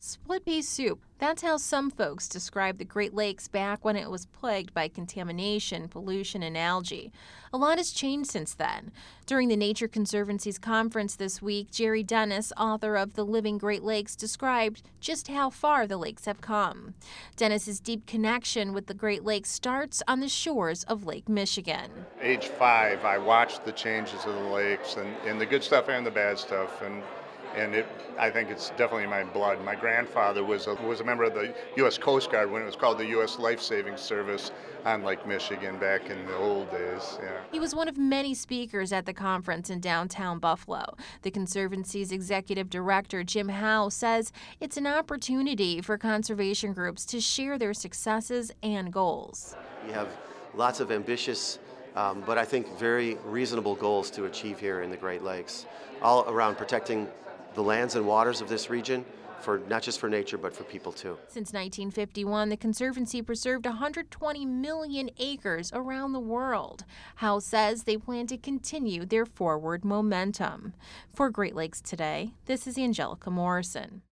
Split pea soup. That's how some folks describe the Great Lakes back when it was plagued by contamination, pollution, and algae. A lot has changed since then. During the Nature Conservancy's conference this week, Jerry Dennis, author of The Living Great Lakes, described just how far the lakes have come. Dennis's deep connection with the Great Lakes starts on the shores of Lake Michigan. Age 5, I watched the changes of the lakes and the good stuff and the bad stuff. I think it's definitely in my blood. My grandfather was a member of the U.S. Coast Guard when it was called the U.S. Life Saving Service on Lake Michigan back in the old days. Yeah. He was one of many speakers at the conference in downtown Buffalo. The Conservancy's executive director, Jim Howe, says it's an opportunity for conservation groups to share their successes and goals. We have lots of ambitious but I think very reasonable goals to achieve here in the Great Lakes, all around protecting the lands and waters of this region, for not just for nature, but for people too. Since 1951, the Conservancy preserved 120 million acres around the world. Howe says they plan to continue their forward momentum. For Great Lakes Today, this is Angelica Morrison.